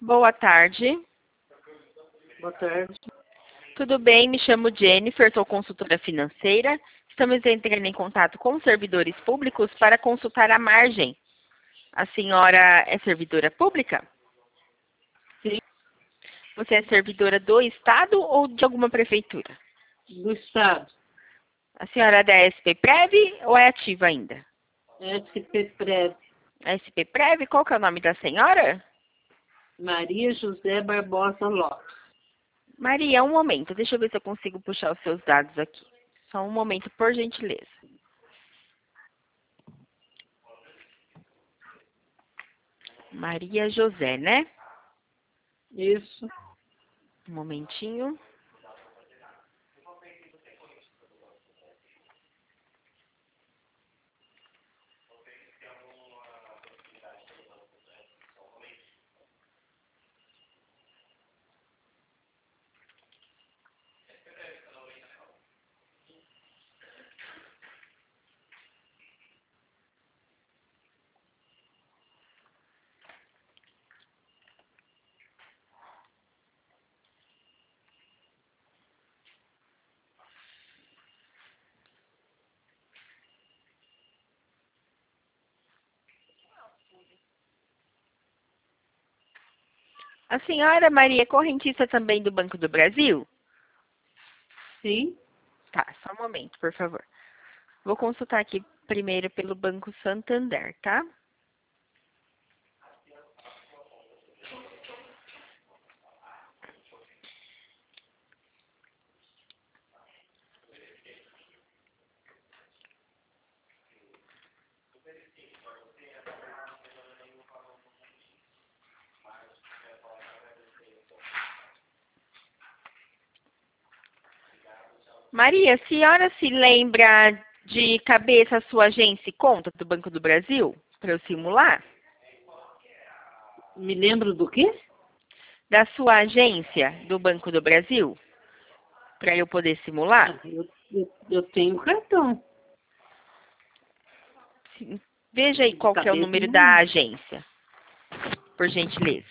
Boa tarde. Boa tarde. Tudo bem? Me chamo Jennifer, sou consultora financeira. Estamos entrando em contato com os servidores públicos para consultar a margem. A senhora é servidora pública? Sim. Você é servidora do Estado ou de alguma prefeitura? Do Estado. A senhora é da SP-Prev ou é ativa ainda? SP-Prev. A SP-Prev, qual que é o nome da senhora? Maria José Barbosa Lopes. Maria, um momento. Deixa eu ver se eu consigo puxar os seus dados aqui. Só um momento, por gentileza. Maria José, né? Isso. Um momentinho. A senhora Maria é correntista também do Banco do Brasil? Sim. Tá, só um momento, por favor. Vou consultar aqui primeiro pelo Banco Santander, tá? Maria, a senhora se lembra de cabeça a sua agência e conta do Banco do Brasil? Para eu simular? Me lembro do quê? Da sua agência do Banco do Brasil? Para eu poder simular? Eu tenho cartão. Veja aí qual que é o número da agência, por gentileza.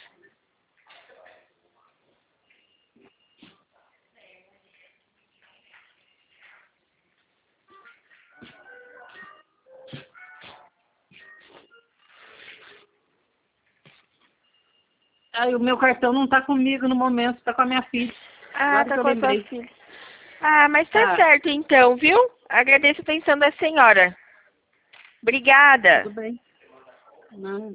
O meu cartão não está comigo no momento, está com a minha filha. Ah, Agora tá que eu com a sua lembrei. filha. Ah, mas tá certo então, viu? Agradeço a atenção da senhora. Obrigada. Tudo bem. Não.